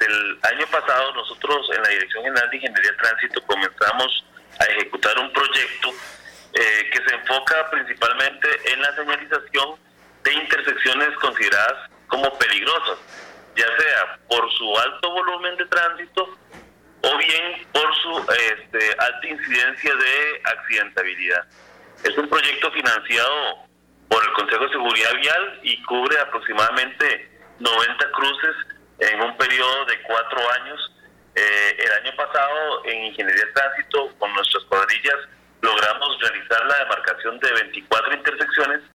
el año pasado nosotros en la Dirección General de Ingeniería de Tránsito comenzamos a ejecutar un proyecto que se enfoca principalmente en la señalización de intersecciones consideradas como peligrosas, ya sea por su alto volumen de tránsito o bien por su alta incidencia de accidentabilidad. Es un proyecto financiado por el Consejo de Seguridad Vial y cubre aproximadamente 90 cruces en un periodo de 4 años. El año pasado en Ingeniería de Tránsito con nuestras cuadrillas logramos realizar la demarcación de 24 intersecciones